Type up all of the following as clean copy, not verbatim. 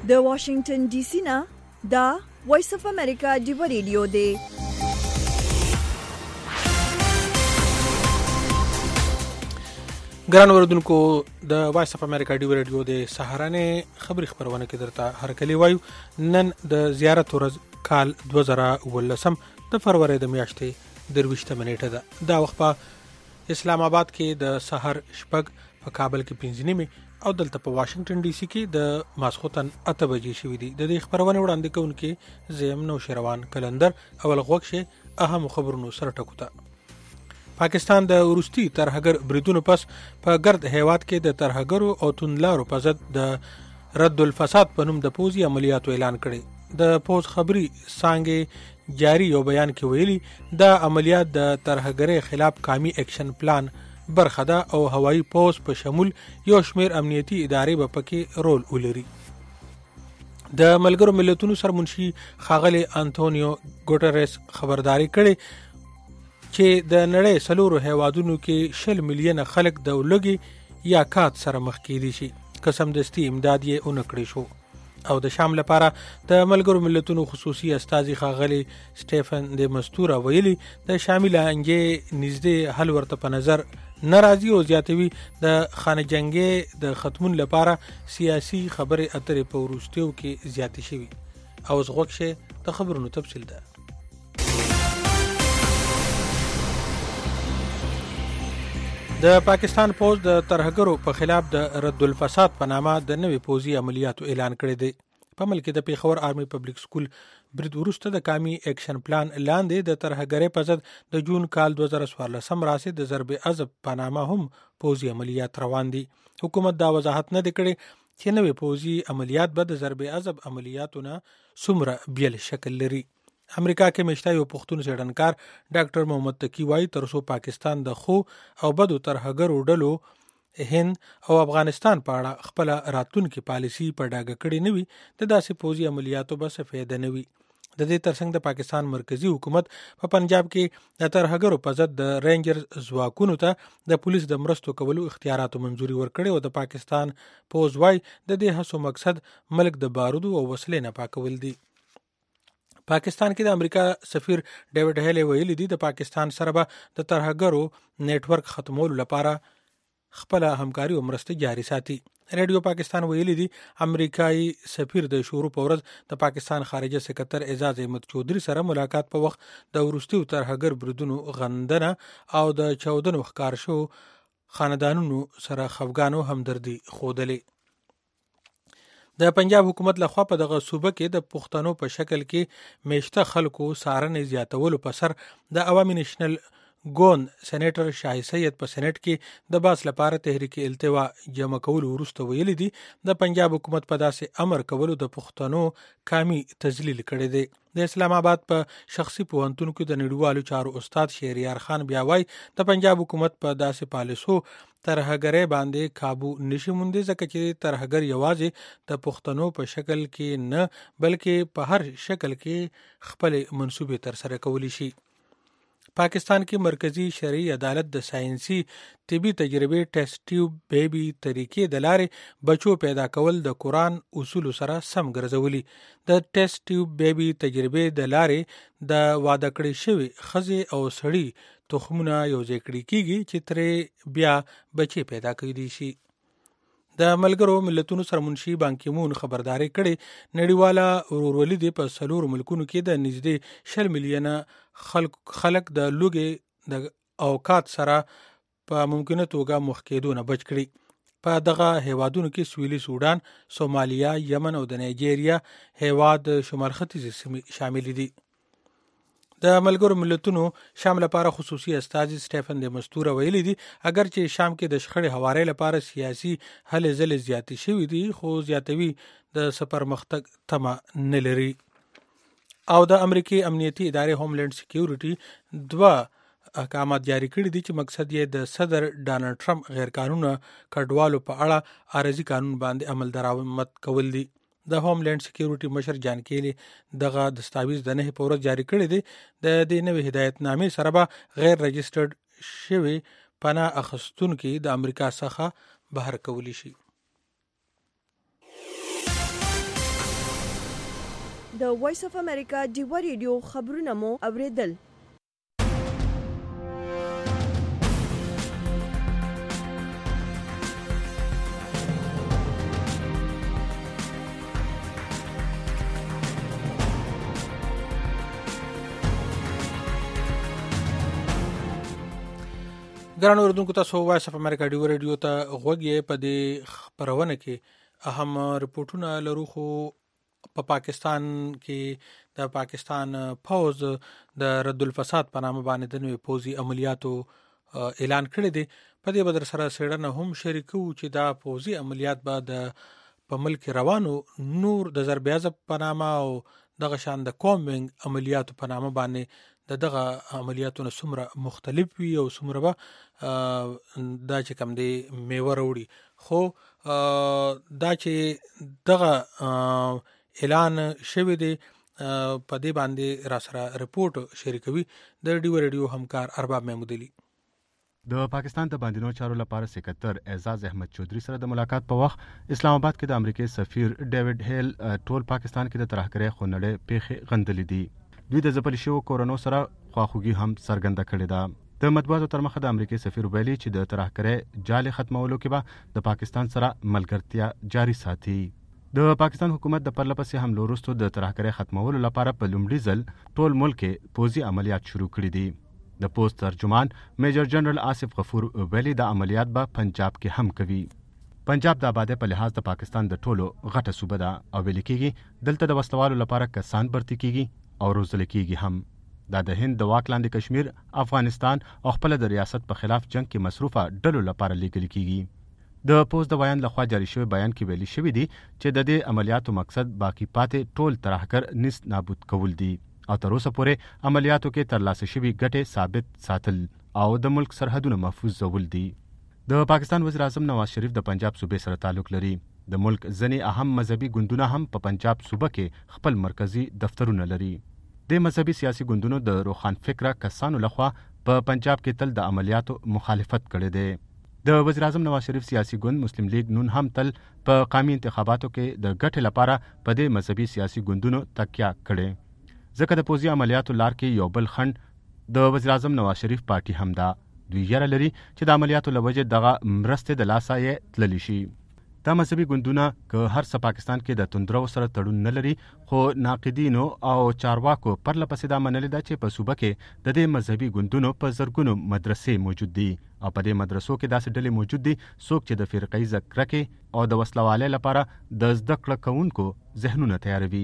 د واشنگټن ډي سي نه دا وایس اف امریکا ډیو ریډیو دی. ګران اوردونکو د وایس اف امریکا ډیو ریډیو د سهارنې خبري خبرونه کې درته هرکلی وایو. نن د زیارت ورځ کال 2019 د فروری د میاشتې 23 منېټه ده. دا وخت په اسلام آباد کې د سحر شپږ، په کابل کې 5 نیمه او دلته په واشنگټن ډي سي کې د ماسخوتن 8 بجې شوې دي. د دې خبرونه وړاندې کوونکې زیم نو شروان کلندر اول غوښه اهم خبرونو سره ټکوته. پاکستان د وروستي ترهګر بریدونو پس په ګرد هیواد کې د ترهګرو او توندلارو په ضد د رد الفساد په نوم د پوزي عملیاتو اعلان کړي. د پوز خبري څنګه جاری یو بیان کې ویلي د عملیات د ترهګرۍ خلاف قومي اکشن پلان برخه ده او هوایي پوز په شمول یو شمیر امنیتي ادارې به پکې رول ولري. د ملګرو ملتونو سرمنشي ښاغلي انټونیو ګوټریس خبرداري کړې چې د نړۍ سلورو هیوادونو کې 20 میلیونه خلک د لوګي یا کات سره مخ کېدي شي قسم دستي امداد یې اونکړي شو. او د شام لپاره د ملګرو ملتونو خصوصي استازي ښاغلي سټيفن د مستوره ویلي د شامل انګې نږدې حل ورته په نظر ناراضي او زیاتوي د خانه جنگي د ختمون لپاره سیاسي خبرې اترې په وروستیو کې زیاتې شوي. او زغوښه د خبرونو تفصیل ده. د پاکستان پوز د ترهګرو په خلاف د رد الفساد په نامه د نوې پوزي عملیاتو اعلان کړی دی. په ملک د پیښور آرمي پبلک سکول برید وروسته د قومي اکشن پلان لاندې د ترهګرۍ په ضد د جون کال 2014 راځي د ضرب عضب په نامه هم پوزي عملیات روان دي. حکومت دا وضاحت نه کړي چې نوې پوزي عملیات به د ضرب عضب عملیاتونه څومره بیل شکل لري. امریکا کې مشته یو پښتون څېړنکار ډاکټر محمد تقی وایي ترڅو پاکستان د خو او بدو ترهګرو ډلو هند او افغانستان په اړه خپل راتلونکي پالیسی په ډاګه کړي نه وي د داسې پوزي عملیاتو به څه فایده نه وي. د دې ترڅنګ د پاکستان مرکزی حکومت په پنجاب کې د ترهګرو په ضد د رینجر ځواکونو ته د پولیس د مرستو کولو اختیاراتو منځوري ورکړي او د پاکستان پوز وايي د دې هڅو مقصد ملک د بارودو او وسلې نه پاکول دي. پاکستان کې د امریکا سفیر ډیوډ هیلی ویلي دی د پاکستان سره به د ترهګرو نیټورک ختمولو لپاره خپل همکاري او مرسته جاري ساتي. ریډیو پاکستان ویلي دی امریکایي سفیر د شروع په ورځ د پاکستان خارجه سکرټر اعزاز احمد چودري سره ملاقات په وخت د وروستي ترهګر بریدونو غندنه او د 14 ښکار شو خاندانونو سره خفګان او همدردي خودلې. د پنجاب حکومت لخوا په دغه صوبه کې د پښتنو په شکل کې میشته خلکو سارنې زیاتولو په سر د عوامي نېشنل ګوند سېنیټر شاهي سید په سېنیټ کې د باس لپاره تحریک التوا جمع کولو وروسته ویلي دي د پنجاب حکومت په داسې امر کولو د پښتنو قومي تذلیل کړی دی. د اسلام آباد په شخصي پوهنتون کې د نړیوالو چارو استاد شهریار خان بیا وایي د پنجاب حکومت په داسې پالیسو ترهګرۍ باندې قابو نشي موندي ځکه چې ترهګر یوازې د پښتنو په شکل کې نه بلکې په هر شکل کې خپل منصوبې تر سره کولی شي. پاکستان کې مرکزی شرعي عدالت د ساينسي طبي تجربې ټیسټ ټیوب بیبي طریقې د لارې بچو پیدا کول د قرآن اصول سره سم ګرځولي. د ټیسټ ټیوب بیبي تجربې د لارې د واده کړې شوی خزې او سړی تخمونه یو ځای کړي کیږي چې ترې بیا بچي پیدا کړي شي. د ملګرو ملتونو سرمنشي بان کی مون خبرداري کړي نړیواله ورورولي دی په سلور ملکونو کې د نږدې 20 میلیونه خلک د لوګي د اوقات سره په ممکنه توګه مخ کېدو نه بچ کړي. په دغه هیوادونو کې سویلي سودان، سومالیا، یمن او د نایجیریا هیواد شمال ختیځ شامل دي. د ملګرو ملتونو شام لپاره خصوصي استازي سټيفن د مستوره ویلي دي اگر چې شام کې د شخړې حوارې لپاره سیاسي هلې ځلې زیاتې شوې دي خو زیاتوي د سفر مختګ تمه نه لري. او د امریکای امنیتي ادارې هوملند سکیورټي 2 احکامات جاری کړي دي چې مقصد یې د صدر ډانلډ ټرمپ غیر قانوني کډوالو په اړه عارضي قانون باندې عمل درآمد کول دي. د هوملند سکیورټي مشر جان کیلی دغه دستاویز د نه په ورځ جاری کړی دی. د دې نوې هدایت نامې سره به غیر رجسټرډ شوی پناه اخیستونکي د امریکا څخه بهر کولی شي. د وایس اف امریکا ډیوا ریډیو خبرونه مو اوریدل. ګرانو اوریدونکو تاسو وایس اف امریکا ډیوا ریډیو ته غوږ یې. په دې خبرونه کې اهم رپورټونه لرو. خو په پاکستان کې د پاکستان پوز د رد الفساد په نامه باندې د نوې پوزي عملیاتو اعلان کړی دی. په دې بدر سره سړنه هم شریکو چې دا پوزي عملیات به د په ملک روانو نور د ضرب عضب په نامه او دغه شان د کومبینګ عملیاتو په نامه باندې دغه عملیاتونه څومره مختلف وي او څومره به دا چې کوم دی میوه راوړي. خو دا چې دغه اعلان شوی دی په دې باندې را سره رپورټ شریکوي د ډیوا ریډیو همکار ارباب محمود علي. د پاکستان د باندینو چارو لپاره سکرټر اعزاز احمد چودھری سره د ملاقات په وخت اسلام آباد کې د امریکای سفیر ډیوډ هیل ټول پاکستان کې د ترهګرۍ خونړۍ پیښې غندلې دي. دوی د ځپل شویو کورونو سره خواخوږي هم څرګنده کړې ده. د مطبوعاتو تر مخه د امریکای سفیر ویلي چې د ترهګرۍ جال ختمولو کې به د پاکستان سره ملګرتیا جاري ساتي. د پاکستان حکومت د پرلپسې حملو وروسته د ترهګرۍ ختمولو لپاره په لومړي ځل ټول ملک کې پوځي عملیات شروع کړي دي. د پوسټ ترجمان میجر جنرال آصف غفور ویلي د عملیات به پنجاب کې هم کوي. پنجاب د آبادۍ په لحاظ د پاکستان د ټولو غټه صوبه ده او ویل کېږي دلته د وسلوالو لپاره کسان برتي کېږي او روزل کېږي هم. دا د هند د واک لاندې کشمیر، افغانستان او خپل د ریاست په خلاف جنگ کې مصروفه ډلو لپاره لیږل کېږي. د پوز د بیان لخوا جاری شوی بیان کې ویلي شوی دی چې د دې عملیاتو مقصد باقی پاتې ټول ترهګر نیست نابود کول دي او تر اوسه پورې عملیاتو کې ترلاسه شوي ګټې ثابت ساتل او د ملک سرحدونه محفوظ ول دي. د پاکستان وزیر اعظم نواز شریف د پنجاب صوبې سره تعلق لري. د ملک ځینې اهم مذهبي ګوندونه هم په پنجاب صوبه کې خپل مرکزی دفترونه لري. د مذهبي سیاسي ګوندونو د روخان فکره کسانو لخوا په پنجاب کې تل د عملیاتو مخالفت کړی دی. د وزیر اعظم نواز شریف سیاسي ګوند مسلم لیگ نون هم تل په قومي انتخاباتو کې د ګټې لپاره په دې مذهبي سیاسي ګوندونو تکیه کړي. ځکه د پوځي عملیاتو لار کې یو بل خنډ د وزیر اعظم نواز شریف پارټي هم ده. دوی یره لري چې د عملیاتو له وجې دغه مرستې د لاسه یې تللی شي. دا مذهبي ګوندونه که هر څه پاکستان کې د توندرو سره تړون نه لري، خو ناقدینو او چارواکو پرلپسې دا منلې ده چې په صوبه کې د دې مذهبي ګوندونو په زرګونو مدرسې موجود دي او په دې مدرسو کې داسې ډلې موجود دي څوک چې د فرقه‌ییزه کرکې او د وسلوالۍ لپاره د زده کړه کوونکو ذهنونه تیاروي.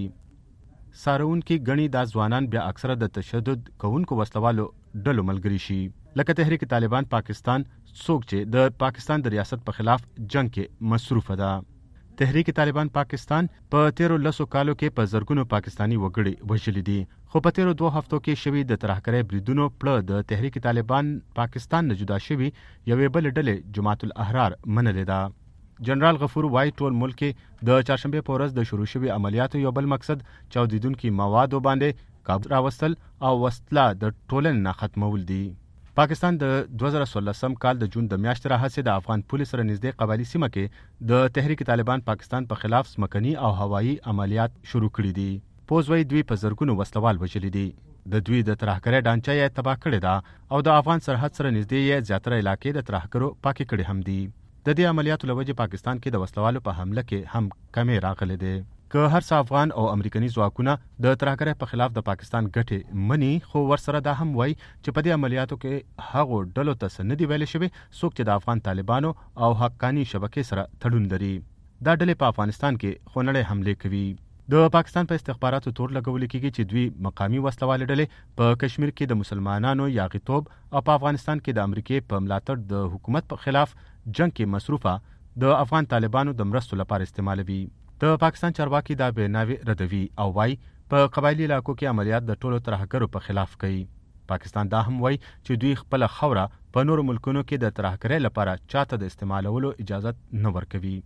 ساروونکي ګڼي دا ځوانان بیا اکثره د تشدد کوونکو وسلوالو ډلو ملګري شي، لکه تحریک طالبان پاکستان څوک چې د پاکستان د ریاست په خلاف جنگ کې مصروفه ده. تحریک طالبان پاکستان په 13 کالو کې په زرګونو پاکستانی وګړي وژلي دي، خو په 2 هفتو کې شوي د ترهګرۍ بریدونو پړه د تحریک طالبان پاکستان نه جدا شوي یوې بلې ډلې جماعت الاحرار منلې ده. جنرال غفور وایي ټول ملک کې د چهارشنبې په ورځ د شروع شوي عملیاتو یو بل مقصد چاودیدونکي موادو باندې قابو راوستل او وسله د ټولنې نه ختمول دي. پاکستان د 2016 کال د جون د میاشتې راهیسې د افغان پولیس سره نږدې قبایلي سیمه کې د تحریک طالبان پاکستان په خلاف ځمکني او هوایي عملیات شروع کړي دي. پوز وایي دوی په زرګونو وسلوال وژلي دي. د دوی د ترهګرۍ ډانچه یې تباه کړې ده او د افغان سرحد سره نږدې یې زیاتره علاقې د ترهګرو پاکې کړې هم دي. د دې عملیاتو له وجې پاکستان کې د وسلوالو په حمله کې هم کمې راغلې دي. که هر څه افغان او امریکایي ځواکونه د ترهګرۍ په خلاف د پاکستان ګټې مني، خو ورسره دا هم وایي چې په دې عملیاتو کې هغو ډلو ته څه نه دي ویلی شوي څوک چې د افغان طالبانو او حقاني شبکې سره تړون لري. دا ډلې په افغانستان کې خونړۍ حملې کوي. د پاکستان په استخباراتو تور لګول کېږي چې دوی مقامي وسلوالې ډلې په کشمیر کې د مسلمانانو یاغیتوب او په افغانستان کې د امریکې په ملاتړ د حکومت په خلاف جنگ کې مصروفه د افغان طالبانو د مرستو لپاره استعمالوي. د پاکستان چارواکي دا بیناوي ردوي او وايي په قبایلی علاقو کې عملیات د ټولو ترهګرو په خلاف کوي. پاکستان دا هم وایي چې دوی خپل خوره په نورو ملکونو کې د ترهګرۍ لپاره چاته د استعمالولو اجازه نه ورکوي.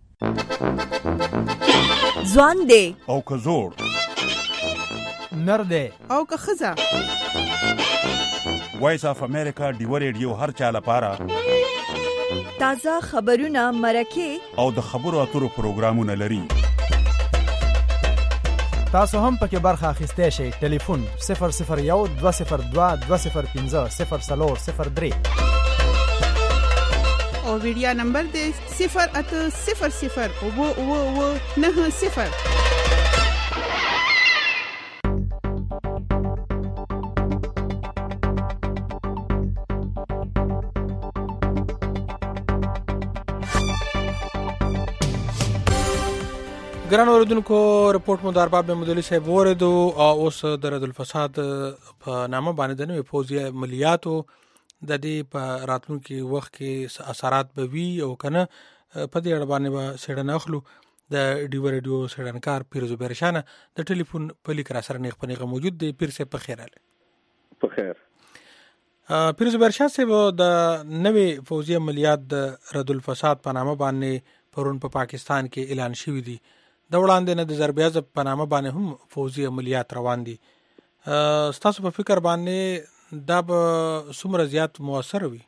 ځوان دی او که زوړ، نر دی او که ښځه، وایس اف امریکا ډیوا ریډیو هر چا لپاره تازه خبرونه، مرکې او د خبرو اترو پروګرامونه لري. تاسو هم پکې برخه اخیستی شئ. ټلیفون 001 202 205 0403 او ویډیا نمبر دی 0800090. ګران اوریدونکو رپورټ مو د ارباب مدلي صاحب وریدو او اوس د رد الفساد په نامه باندې د نوې پوځي عملیاتو د دې په راتلونکي وخت کې اثرات به وي او کنه په دې اړه باندې به څېړنه اخلو. د ډیو ریډیو څېړنکار پیر زبیر شاه د ټلیفون په لیک را سره نیغ پنیغه موجود دی. پیر صاحب په خیر اله. په خیر. پیر زبیر شاه صاحب د نوې پوځي عملیات د رد الفساد په نامه باندې پرون په پاکستان کې اعلان شوی دی. د وړاندې نه د ضرب عضب په نامه باندې هم فوزي عملیات روان دي. ستاسو په فکر باندې دا به څومره زیات موثر وي؟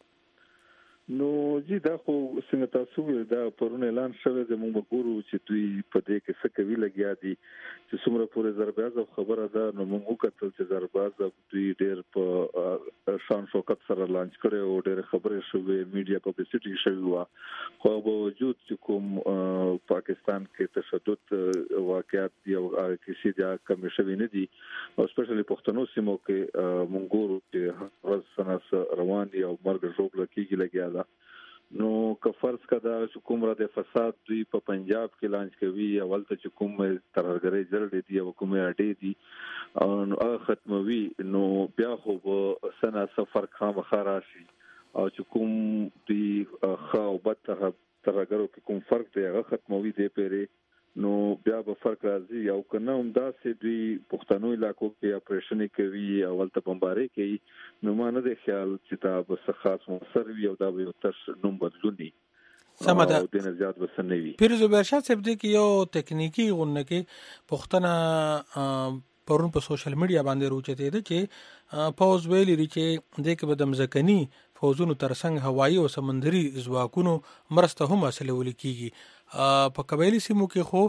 نو جی دا خو څنګه تاسو دا پرون اعلان شوی د موږ ګورو چې دوی په دې کې څه کوي لګیا دي چې څومره پورې ضرب عضب خبره ده. نو موږ وکتل چې ضرب عضب دوی ډېر په شان شوکت سره لانچ کړي او ډېر خبرې شوې میډیا پبلسټي شوې و. خو باوجود چې کوم پاکستان کې تشدد واقعات دی او کیسې دا کم شوي نه دي او سپیشلی پښتنو سیمو کې موږ ګورو چې ورځ سناس روان دي او مرګ ژوبل کېږي لګیا ده. نو که فرض کړه چې کوم را د فساد دوی په پنجاب کې لانچ کوي اول ته چې کوم ترهګرۍ جوړې دي او کومه اډې دي او هغه ختموي نو بیا خو به سنا سفر خامخا راشي او چې کوم دوی خو بد ترهګرو کې کوم فرق دی هغه ختموي دی پیری نو بیا به فرق راځي. او کنه هم داسې دوی پښتنو علاقو کې اپریشن کوي اول ته بمباري کوي نو ما نه دی خیال چې دا به څه خاص موثر وي او دا به یو تش نوم بدلونی سمه ده. او د نزيات بسنوي. پیر زبیر شاه صاحب دې کې یو ټکنیکی غونډه کې پښتنه پرون په سوشل میډیا باندې روچته ده چې پوز ویلي لري چې دې کې به د مزکني فوزونو ترڅنګ هوایي او سمندري ځواکونو مرسته هم حاصلول کیږي. په قبایلی سیمو کې خو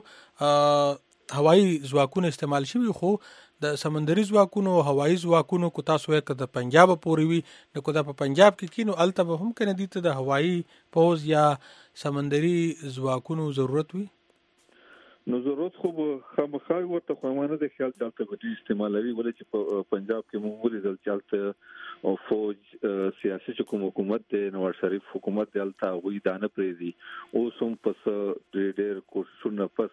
هوایي ځواکونه استعمال شوي خو د سمندري ځواکونو او هوایي ځواکونو کو تاسو یې کده پنجاب پورې وي نو کو دا په پنجاب کې کینو الته به هم کنه دي ته د هوایي پوز یا سمندري ځواکونو ضرورت وي. نو ضرورت خو خامخا ورته خوامانه د خیال چالتہ به استعمالوي ولې چې په پنجاب کې مونږ ولې چالتہ او فوج سیاسي حکومت د نواز شریف حکومت د التا وې دانه پریزي او سم پس ډېر کوششونه پس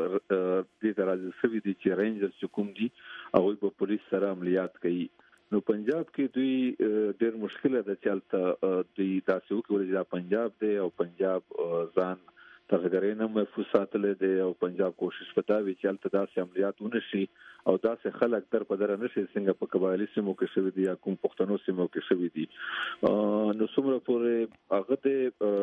د راځي سوي دي چې رینجرز حکومت دي او په پولیس سره عملیات کوي. نو پنجاب کې دوی ډېر مشکله ده چالتہ د تاسو کې ولې پنجاب دی او پنجاب ځان ترهګرۍ نه محفوظ ساتل دي او پنجاب کوشش پتا وی چې الته داسې عملیات ونشي او داسې خلک در په در نشي څنګه په قبایلی سیمو کې شوی دي یا کوم پښتنو سیمو کې شوی دي. نو څومره پورې هغه د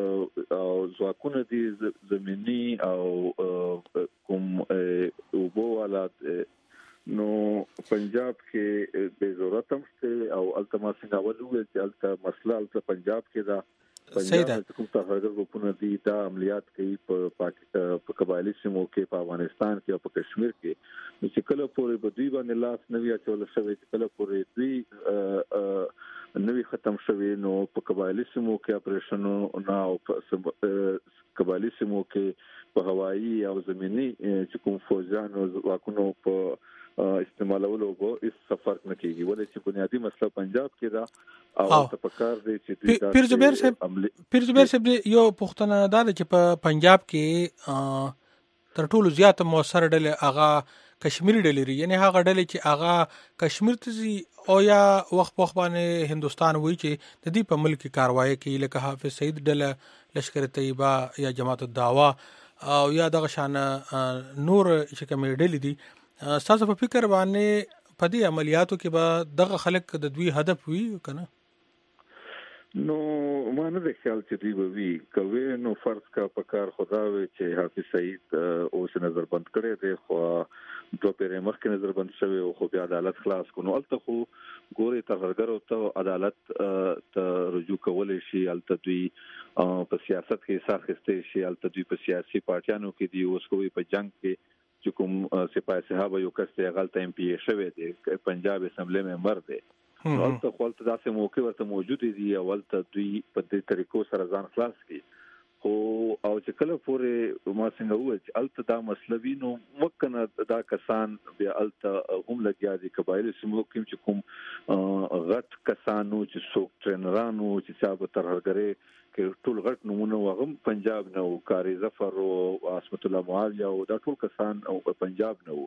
ځواکونه دي زمینی او کوم وبو حالات نو پنجاب کې به ضرورت هم شته او الته ما څنګه ولول چې الته مسله الته پنجاب کې دا پنجاب کوم ترهګر ګروپونه دي دا عملیات کوي په قبایلی سیمو کې په افغانستان کې او په کشمیر کې چې کله پورې به دوی باندې لاس نوي اچول شوی چې کله پورې دوی نوي ختم شوی نو په قبایلی سیمو کې اپریشنو نه او قبایلی سیمو کې په هوایي او زمینی چې کوم فوجان او واکونو په استعمالولو به هیڅ فرق نه کیږي ولې چې بنیادی مسله پنجاب کې دا او تفکر دی چې پیر زبیر صاحب یو پښتنه دا چې په پنجاب کې تر ټولو زیات موثر ډلې هغه کشمیری ډلې لري یعنی هغه ډلې چې هغه کشمیر ته زی او یا وخت په باندې هندستان وایي چې د دې په ملک کاروایی کوي لکه حافظ سعید ډله لشکر طیبه یا جماعت الدعوه او یا دغه شان نور چې کوم ډلې دي. تاسو په فکر باندې په دې عملیاتو کې به دغه خلک د دوی هدف وي کنه؟ نو ما نه خیال چې دی وی کوي نو فرض کا پکار خدا وي چې حافظ سعید اوس نظر بند کړي دی خو دوه پیره مخکې نظر بند شوی او خو بیا عدالت خلاص کونو الته خو ګوري ترهګر او ته عدالت ته رجوع کول شي الته دوی په سیاست کې حصہ اخیستي شي الته دوی په سیاسي پارټیانو کې دی اوس کوي په جنگ کې چې کوم سپاه صحابه یو کس ته غلطه ام پی شوی دی پنجاب اسمبلی ممبر دی نو ته خپل داسې موقع ورته موجود دي او ولته دوی په دې طریقو سره ځان خلاص کړي خو او چې کله پورې ما څنګه وایي چې الته دا مسلوي نو مکنه دا کسان بیا الته هم لګیا دي قبایل سیمو کې چې کوم غټ کسانو چې څوک ټرینرانو چې صاحب ترهګری کې ټول غټ نمونه وغم پنجاب نو کاری ظفر او اسمت الله معاویه او دا ټول کسان او پنجاب نو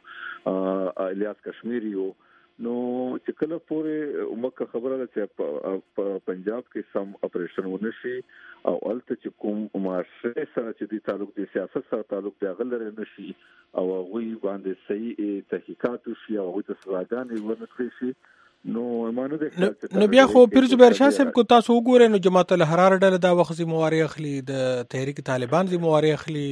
الیاس کشمیری نو چې کله پورې مکه خبره ده چې په پنجاب کې سم اپریشن ونشي او الته چې کوم معاشره سره چې د تعلق د سیاست سره تعلق دی غلره نشي او غوي باندې صحیح تحقیقات وشي او د سزاګانې ورنکړي شي نو ایمانو نو بیا خو پیر زبیر شاه صاحب کو تاسو وګورئ نو جماعت الحرار ډله دا وخت ذمہواری اخلي د تحریک طالبان ذمہواری اخلي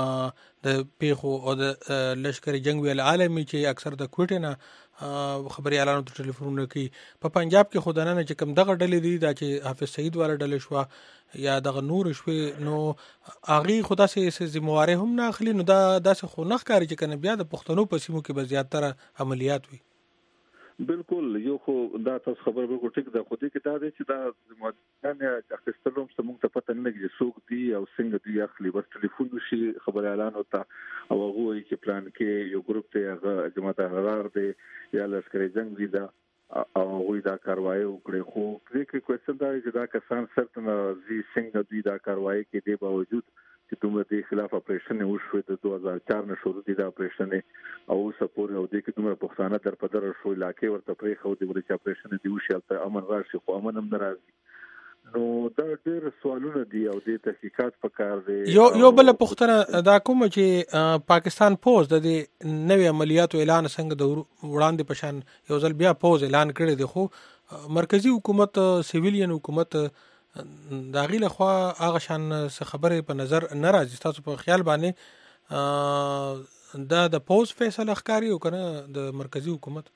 د پیخو او د لشکري جنگ ویل عالمي چې اکثر د کوټې نه خبري اعلانو ته ټلیفونونه کوي په پنجاب کې خدانه چې کم دغه ډلې دي دا چې حافظ سعید والا ډلې شو یا دغه نور شوي نو اغي خدا سه ذمہواری هم نه اخلي نو دا داسې خو نه ښکاري چې کنه بیا د پښتنو په سیمو کې به زیاتره عملیات وي بالکل یو خو دا تاسو خبر به کو ټیک دا خو دې کې دا دی چې دا ماده اخستلوم سمون ته پته نه لګي څوک دی او څنګه دی اخلي بس ټلیفون وشي خبر اعلان وتا او هغه چې پلان کې یو ګروپ ته جماعت حرار دی یا لشکري جنگ دی دا او هغه دا کاروایی وکړي خو دې کې کوېشن دا چې دا کسان سرتنه زی څنګه دی دا کاروایی کې دی باوجود چې دومره د خلاف اپریشن وشو د 2004 نه شروع دي دا اپریشن او سپور او د کومه پښتانه در په در شو علاقې ورته پرې خو د ورچ اپریشن دی وشي ته امن راشي خو امن هم ناراضي نو دا ډېر سوالونه دي او د تحقیقات په کار دي یو بل پښتنه دا کوم چې پاکستان پوز د نوې عملیاتو اعلان څنګه د وړاندې پشان یو ځل بیا پوز اعلان کړی دی خو مرکزی حکومت سیویلین حکومت دا غیله خو هغه شان خبره په نظر ناراضي تاسو په خیال باندې دا د پوز فیصله ښکاری او کنه د مرکزی حکومت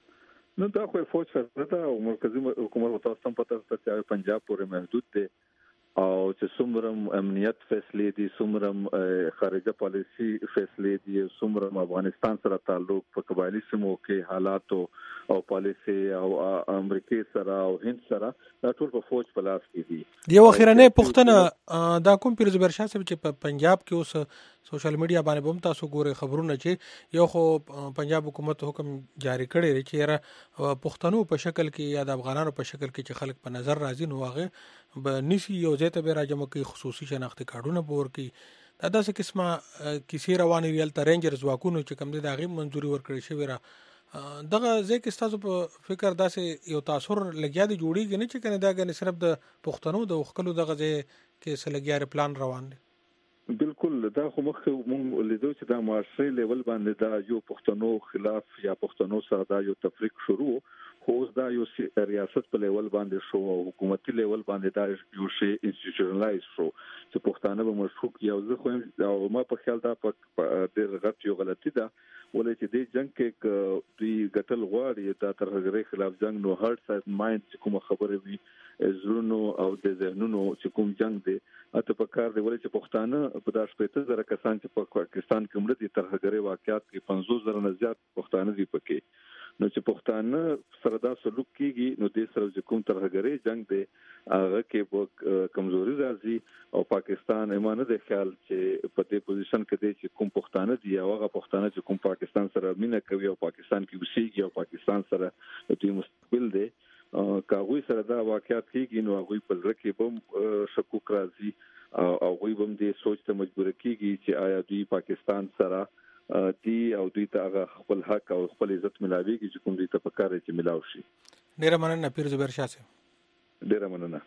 نو دا خو فوج سره او مرکزی حکومت تاسو هم پته چې پنجاب پورې محدود دي او چې څومره امنیت فیصله دي څومره خارجه پالیسی فیصله دي څومره افغانستان سره تعلق په قبایلی سیمو کې حالات او پالیسی او امریکای سره او هند سره دا ټول په فوج په لاس کې دي یو اخیرنه پښتنه دا کوم پیر زبیر شاه صاحب چې په پنجاب کې اوس سوشل میډیا باندې بم تاسو ګوره خبرونه چې یو خو پنجاب حکومت حکم جاری کړی چې را پښتنو په شکل کې یا د افغانانو په شکل کې چې خلک په نظر راځي نو هغه به نسی یو ځای ته به راجمه کې خصوصي شناختی کارډونه پور کې دا داسې قسمه کیسې روانې ریل ته رینجرز واکونو چې کم دي د هغې منظوري ورکړی شوې را دغه ځای کې ستاسو په فکر داسې یو تاثر لګیا دی جوړیږي نه چې کنه دا غنې صرف د پښتنو د وکړو دغه ځای کې سلګیاره پلان روان دی بالکل دا خو مخکې مونږ لیدو چې دا معاشري لیول باندې دا یو پښتنو خلاف یا پښتنو سره دا یو تفریق شروع خو اوس دا یو ریاست په لیول باندې شو او حکومتي لیول باندې دا یو شی انسټیټیوشنلایز شو چې پښتانه به مشکوک یو ځکه خو او ما په خیال دا په ډېر غټ یو غلطي ده ولې چې د جنگ کې دوی ګټل غواړي دا ترهګرۍ خلاف جنگ نو هارت سایډ مایند کوم خبره وي زړونو او د ذهنونو چې کوم جنگ دی اته په کار دی ولې چې پښتانه په 10,000 کسان چې په پاکستان کې مړ دي ترهګرۍ واقعیات کې 50,000 نه زیات پښتانه دي پکې نو چې پښتانه سره دا سلوک کیږي نو د سره چې کوم ترهګرۍ جنگ دی هغه کې کمزوري راځي او پاکستان ایمانه د خیال چې په دې پوزیشن کې دی چې کوم پښتانه دي او هغه پښتانه چې کوم پاکستان سره مینه کوي او پاکستان کې اوسېږي او پاکستان سره دوی مستقبل دی کاغوی سره دا واقعیت کیږي نو هغه په ځل کې بم شکوک راځي او هغه بم دې سوچ ته مجبور کیږي چې آیا دوی پاکستان سره دی او دوی ته هغه خپل حق او خپل عزت ملاويږي چې کوم دوی ته پکاره چې ملاوي شي ډیره مننه پیر زبیر شاه صاحب ډیره مننه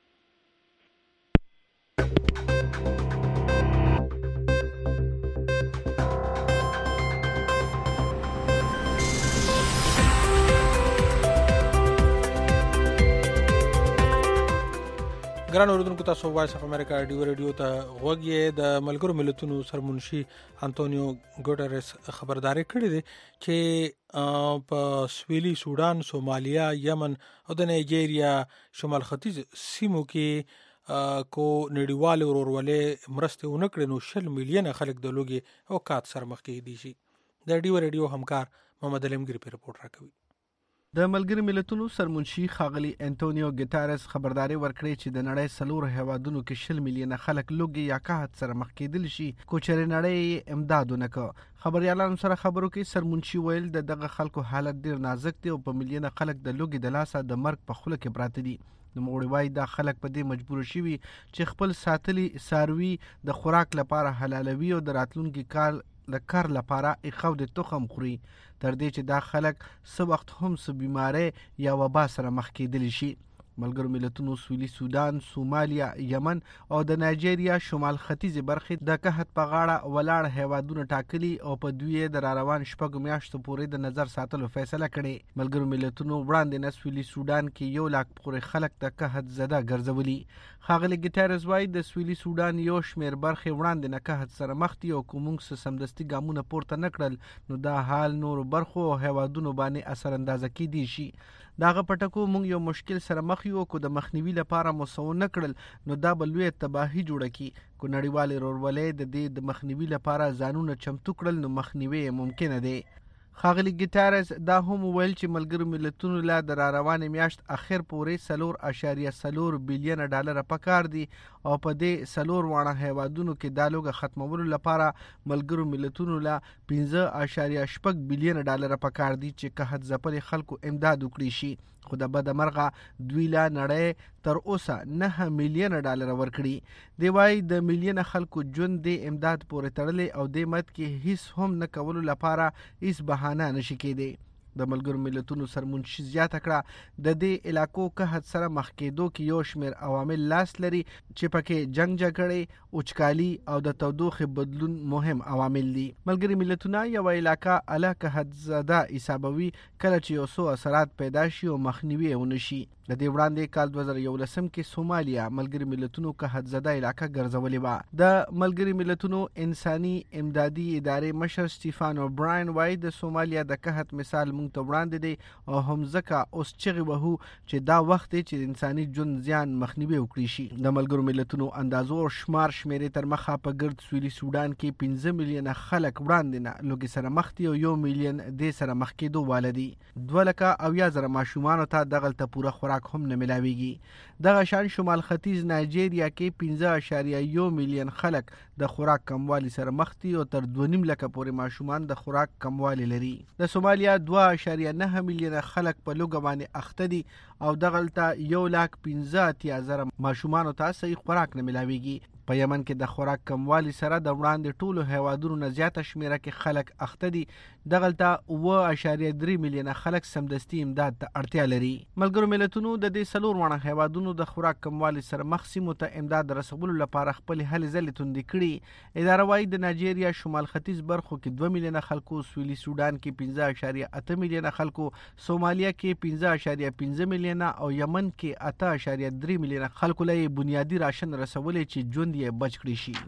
ګران اوریدونکو تاسو وایس اف امریکا رادیو ته غوږی د ملګرو ملتونو سرمنشي انټونیو ګوټرس خبرداري کړې ده چې په سویلي سودان، سومالیا، یمن او د نایجیریا شمال ختیځ سیمو کې کو نړیوال ورورولې مرستې ونه کړي نو 100 میلیونه خلک د لوګي او کات سره مخ کېدي شي. د ډیو ریډیو همکار محمد علمګری په رپورټ راکوي. د ملګری ملتونو سرمنشي ښاغلي انټونیو ګیټارس خبرداري ورکړې چې د نړۍ 4 هیوادونو کې 100 میلیونه خلک لوګي یا قحط سره مخ کېدل شي کو چېرې نړۍ امداد ونه کړ. خبريالانو سره خبرو کې سرمنشي ویل د دغه خلکو حالت ډیر نازک دی او په میلیونه خلک د لوګي د لاسه د مرګ په خوله کې پراته دي. نوموړي وایي دا خلک په دې مجبور شوي چې خپل ساتلي څاروي د خوراک لپاره حلالوي او د راتلونکي کال د کار لپاره ایخو د تخم خوري تر دې چې دا خلک څه وخت هم څه بیماری یا وبا سره مخ کېدلی شي. ملګرو ملتونو سویلي سودان، سومالیا، یمن او د نایجیریا شمال ختیځې برخې د قحط په غاړه ولاړ هیوادونه ټاکلي او په دوی د راروان 6 میاشتو پورې د نظر ساتلو فیصله کړې. ملګرو ملتونو وړاندې نه سویلي سودان کې 1 لاک پورې خلک د قحط زده ګرځولي. ښاغلي ګیټارز وایي د سویلي سودان یو شمېر برخې وړاندې نه قحط سره مخ دي او که موږ سمدستي ګامونه پورته نه کړل نو دا حال نورو برخو او هیوادونو باندې اثر اندازه کیدی شي. داغه پټکو موږ یو مشکل سره مخ یو کو د مخنیوي لپاره مسو نه کړل نو دا بلوي تباہي جوړه کی کو نړیوال ورورولې د مخنیوي لپاره ځانونه چمتو کړل نو مخنیوي ممکن دی. ښاغلي ګیټارز دا هم ویل چې ملګرو ملتونو له د راروانې میاشت اخر پورې 4.4 بلین ډالر پکار دي او په دې 4 واړه هیوادونو کې دا لوګه ختمولو لپاره ملګرو ملتونو له 15.8 بلین ډالر پکار دي چې قحط ځپلي خلکو امداد وکړي شي. خو د بده مرغه دوی لا نړۍ تر اوسه 9 میلیونه ډالر ورکړي. دی وایي د میلیونه خلکو ژوند د امداد پورې تړلی او د مت کې هیڅ هم نه کولو لپاره هیڅ بهانه نشي کېدی. د ملګرو ملتونو سرمنشي زیاته کړه د دې علاقو قحط سره مخ کېدو کې یو شمېر عوامل لاس لري چې پکې جنگ جګړې، وچکالي او د تودوخې بدلون مهم عوامل دي. ملګري ملتونه یو علاقه اله قحط زده حسابوي کله چې یو څو اثرات پیدا شي او مخنیوي ونه شي. د دې وړاندې کال 2011 کې سومالیا ملګري ملتونو قحط زده علاقه ګرځولې وه. د ملګري ملتونو انساني امدادي ادارې مشر سټیفان اوبراین وایي د سومالیا د قحط مثال موږ ته وړاندې دی او هم ځکه اوس چغې وهو چې دا وخت دی چې انساني ژوند زیان مخنیوي وکړي شي. د ملګرو ملتونو اندازو او شمېرې تر مخه په ګرد سویلي سودان کې 15 میلیونه خلک وړاندې نه لوګي سره مخ دي او 1 میلیون دې سره مخ کېدو واله دي. 2,000 ماشومانو ته دغلته پوره خوراک هم نه ملاویږي. دغه شان شمال ختیځ نایجیریا کې 15.1 میلیون خلک د خوراک کموالي سره مخ دي او تر 2.5 لکه پورې ماشومان د خوراک کموالي لري. د سومالیا 2.9 میلیون خلک په لوګه باندې اخته دي او دغلته 1,15,000 ماشومانو ته صحیح خوراک نه ملاویږي. په یمن کې د خوراک کموالي سره د وړاندې ټولو هیوادونو نه زیاته شمیره کې خلک اخته دي. دغلته 7.3 میلیونه خلک سمدستي امداد ته اړتیا لري. ملګرو ملتونو د دې 4 واړه هیوادونو د خوراک کموالي سره مخ سیمو ته امداد رسولو لپاره خپل هلې ځلې توندې کړي. اداره وايي د نایجیریا شمال ختیځ برخو کې 2 میلیونه خلکو، سویلي سودان کې 15.8 میلیونه خلکو، سومالیا کې 15.5 میلیونه او یمن کې 8.3 میلیونه خلکو له بنیادی راشن رسولې چې ژوند یې بچ کړی شي.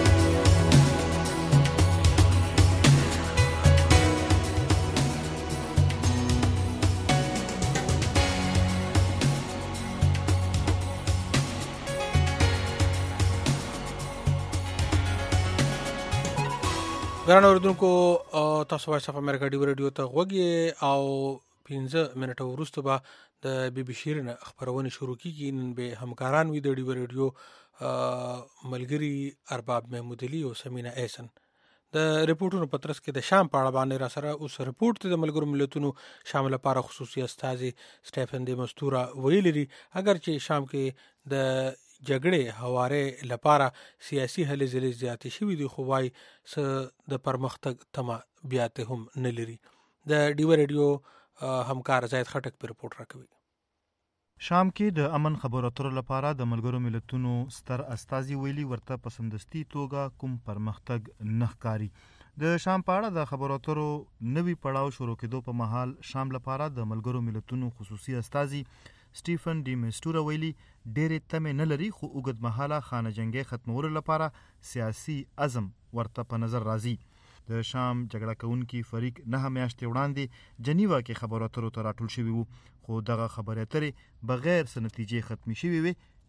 ګرانو اوریدونکو تاسو وایس اف امریکا ډیو ریډیو ته غوږی او 15 منټه وروسته به د بي بي شیرین خبرونه شروع کیږي. نن به همکاران وي د ډیو ریډیو ملګری ارباب محمود علي او سمینا احسن. د ریپورتونو پترس کې د شام په اړه باندې را سره اوس ریپورت د ملګرو ملتونو شامل لپاره خصوصي استاذ سټیفن دی مستورا ویلي اگر چې شام کې د جګړې هواره لپاره سیاسي هلې ځلې زیاتې شوې دي خو وايي څه د پرمختګ تمه بیا ته هم نه لري. د ډیو ریډیو همکار زید خټک په رپورت راکوي. شام کې د امن خبرو اترو لپاره د ملګرو ملتونو ستر استازي ویلي ورته په سمدستي توګه کوم پرمختګ نه ښکاري. د شام په اړه د خبرو اترو نوي پړاو شروع کېدو په مهال شام لپاره د ملګرو ملتونو خصوصي استازي سټیفن ډي میسټورا ویلي ډېرې تمې نه لري خو اوږد مهاله خانه جنګۍ ختمولو لپاره سیاسي عزم ورته په نظر راځي. د شام جګړه کوونکي فریق 9 میاشتې وړاندې جنیوا کې خبرو اترو ته راټول شوي وو خو دغه خبرې اترې بغیر څه نتیجې ختمې شوې وې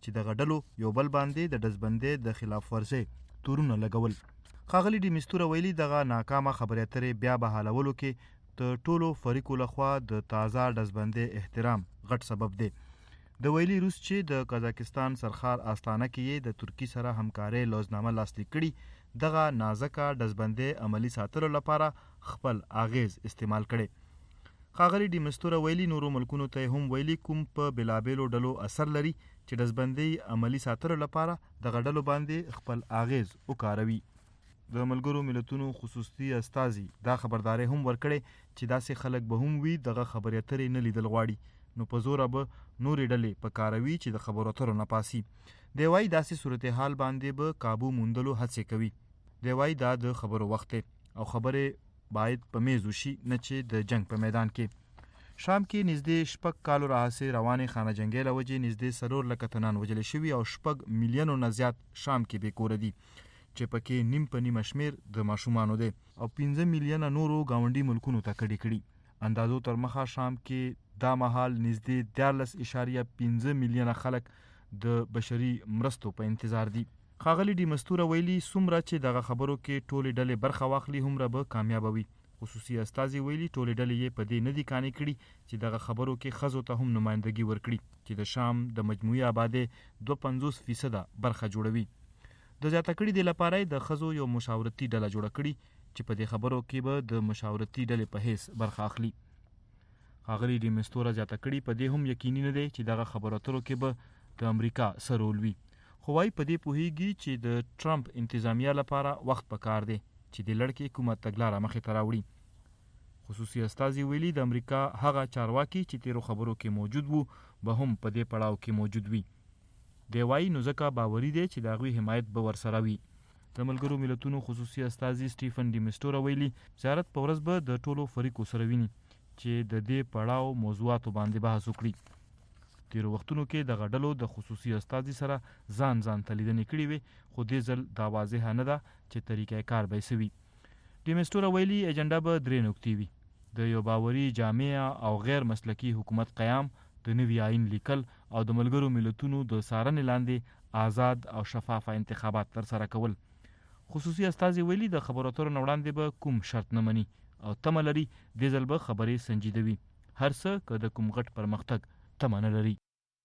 چې د غډلو یو بل باندې د دزبندې د خلاف ورزي تورونه لګول. ښاغلي ډي مستوره ویلي دغه ناکامه خبرې اترې بیا بحالولو کې د ټولو فریقو لخوا د تازه دزبندې احترام غټ سبب دی. د ویلي روس چې د قزاقستان سرخار آستانه کې د ترکی سره همکارۍ لوزنامه لاسلیک کړي دغه نازکه دزبندې عملی ساتلو لپاره خپل اغیز استعمال کړي. ښاغلي ډي مستوره ویلي نورو ملکونو ته هم ویلي کوم په بېلابېلو ډلو اثر لري چې دزبندۍ عملی ساتلو لپاره دغه ډلو باندې خپل اغیز وکاروي. د ملګرو ملتونو خصوصي استازي دا خبرداري هم ورکړي چې داسې خلک به هم وي دغه خبرې اترې نه لیدل غواړي نو په زوره به نورې ډلې په کاروي چې د خبرو اترو نه پاسي. دی وایي داسې صورتحال باندې به کابو موندلو هڅې کوي. دی وایي دا د خبرو وخت او خبرې باید په میز وشي نه چې د جنگ په میدان کې. شام کې نږدې 6 کالو راهیسې روانې خانه جنګۍ له وجې نږدې 4 لکه تنان وژل شوي او 6 میلیونو نه زیات شام کې بېکوره دي چې پکې نیم په نیمه شمیر د ماشومانو دی او 15 میلیونه نورو ګاونډي ملکونو ته کډې کړي. اندازو تر مخه شام کې دا مهال نږدې 14.15 میلیونه خلک د بشري مرستو په انتظار دي. ښاغلي ډي مستوره ویلي څومره چې دغه خبرو کې ټولې ډلې برخه واخلي هومره به کامیابه وي. خصوصي استازي ویلي ټولې ډلې یې په دې نه دي قانع کړي چې دغه خبرو کې ښځو ته هم نمایندګي ورکړي چې د شام د مجموعي آبادۍ 52% برخه جوړوي. د زیاته کړي د لپاره د ښځو یو مشاورتي ډله جوړه کړي چې په دې خبرو کې به د مشاورتي ډلې په حیث برخه اخلي. ښاغلي ډي مستوره زیاته کړي په دې هم یقیني نه دی چې دغه خبرو اترو کې به د امریکا څه رول وي. خو وايي په دې پوهیږي چې د ټرمپ انتظامیه لپاره وخت پکار دی چې د لړکې کومه تګلاره مخې ته راوړي. خصوصي استازي ویلي د امریکا هغه چارواکي چې تیرو خبرو کې موجود وو به هم په دې پړاو کې موجود وي. دی وایي نو ځکه باوري دی چې د هغوی حمایت به ورسره وي. د ملګرو ملتونو خصوصي استازي سټیفن ډي مستوره ویلي زیارت په ورځ به د ټولو فریقو سره ویني چې د دې پړاو موضوعاتو باندې بحث وکړي. تیرو وختونو کې د غډلو د خصوصي استازي سره ځان ته لیدنې کړې وي خو دې ځل دا واضحه نه ده چې طریقه کار به څه وي. ډي مستوره ویلي ایجنډا به 3 نکتې وي: د یو باوري جامع او غیر مسلکي حکومت قیام، د نوي آئین لیکل او د ملګرو ملتونو د څارنې لاندې آزاد او شفافه انتخابات ترسره کول. خصوصي استازي ویلي د خبرو اترو نه وړاندې به کوم شرط نه مني او تمه لري دې ځل به خبرې سنجیده وي هر څه که د کوم غټ پرمختګ تمه نه لري.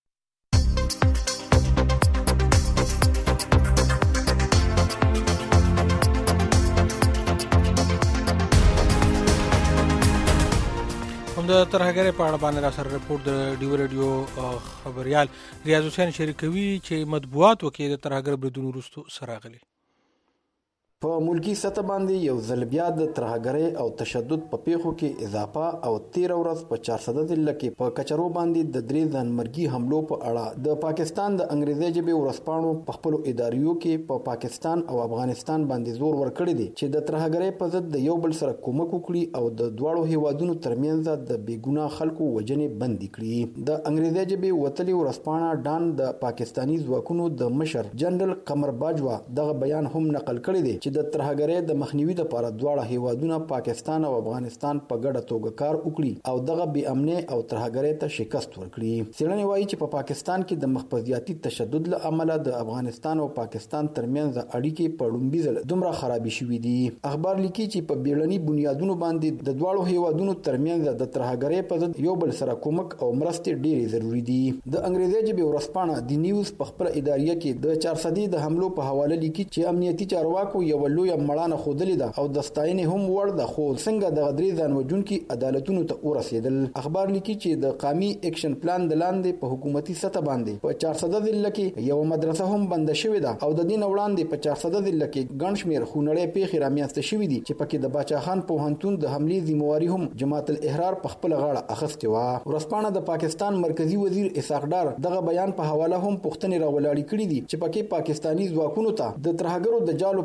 د ترهګرۍ په اړه باندې را سره رپورټ د ډیو رادیو خبريال ریاض حسین شریکوي چې مطبوعاتو کې د ترهګر بریدونو وروسته سره راغلي. په ملکی سطح باندې یو ځل بیا د ترهګرۍ او تشدد په پیښو کې اضافه او 13 ورځ په 400 ضلع کې په کچرو باندې د 3 ځانمرګي حملو په اړه د پاکستان د انګریزي ژبې ورسپانو په خپل اداریو کې په پاکستان او افغانستان باندې زور ورکړی دی چې د ترهګرۍ په ضد د یو بل سره کومک وکړي او د دواړو هیوادونو ترمنځ د بیګناه خلکو وجنې بندي کړي. د انګریزي ژبې وتلي ورسپانه ډان د پاکستانی ځواکونو د مشر جنرال قمر باجوا دغه بیان هم نقل کړی دی چې د ترهګرۍ د مخنیوي لپاره دواړه هیوادونه پاکستان او افغانستان په ګډه توګه کار وکړي او دغه بې امنۍ او ترهګرۍ ته شکست ورکړي. څېړنې وایي چې په پاکستان کې د مخفضیاتي تشدد له امله د افغانستان او پاکستان ترمنځ اړیکې په لومړي ځل دومره خرابې شوې دي. اخبار لیکي چې په بیړني بنیادونو باندې د دواړو هیوادونو ترمنځ د ترهګرۍ په ضد یو بل سره کومک او مرستې ډېرې ضروري دي. د انګریزي ژبې ورسپانه د نیوز په خپل اداریه کې د 400 د حملو په حواله لیکي چې امنیتي چارواکو یو لوی مړانه خودلې ده او د ستاینې هم وړ ده خو څنګه د غدري ځان وجونکي عدالتونو ته ورسېدل. اخبار لیکي چې د قومي اکشن پلان د لاندې په حکومتي سطح باندې په 400 ضلع کې یو مدرسه هم بند شوې ده او د دین وړاندې په 400 ضلع کې ګڼ شمېر خونړۍ پیښې رامنځته شوې دي چې پکې د باچا خان پوهنتون د حملې ذمہواری هم جماعت الاحرار په خپل غاړه اخیستې وه. ورسپانه د پاکستان مرکزی وزیر اسحاق ډار دغه بیان په حواله هم پوښتنې راولاړې کړې دي چې پکې پاکستانی ځواکونو ته د ترهګرو د جالو په ضد د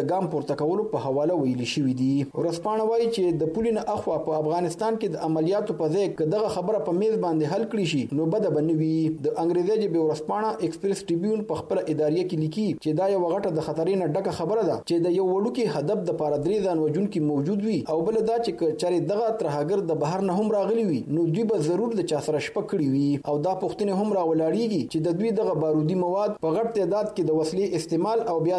د ګام پورته کولو په حواله ویل شوې دي. ورسپانه وایي چې د پولین اخوا په افغانستان کې د عملیاتو په ځای کې دغه خبره په میز باندې حل کړی شي نو بده بنوي. د انګریزي ژبې ورسپانه ایکسپریس ټریبیون په خپل اداريه کې لیکي چې دا یو غټه د خطرې نه ډکه خبره ده چې د یو وړوکی هدف د پاره درې ځان وجونکي موجود وي او بل دا چې چاري دغه ترهګر د بهر نه هم راغلي وي نو دوی به ضرور د چا سره شپه کړی وي او دا پوښتنه هم راولاړیږي چې د دوی دغه بارودي مواد په غټ تعداد کې د وسلې استعمال او بیا